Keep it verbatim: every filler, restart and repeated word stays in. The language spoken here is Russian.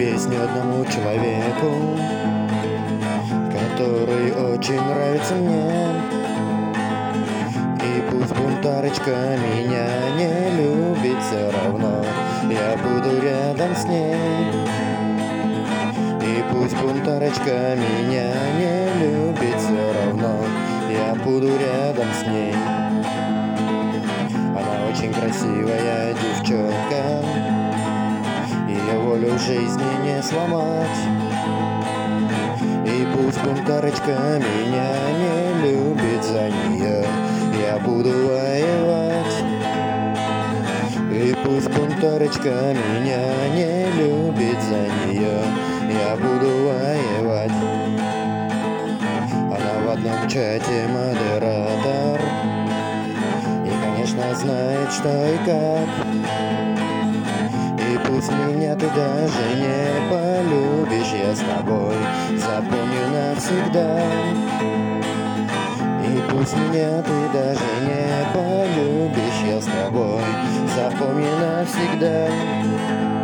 песню одному человеку, который очень нравится мне. И пусть бунтарочка меня не любит, все равно я буду рядом с ней. И пусть бунтарочка меня не любит, все равно я буду рядом с ней. Она очень красивая девчонка, ее волю в жизни не сломать. И пусть бунтарочка меня не любит, за нее я буду воевать. И пусть бунтарочка меня не любит, за нее я буду воевать. Она в одном чате модератор и, конечно, знает, что и как. И пусть меня ты даже не полюбишь, я с тобой запомню навсегда. И пусть меня ты даже не полюбишь, я с тобой запомню навсегда.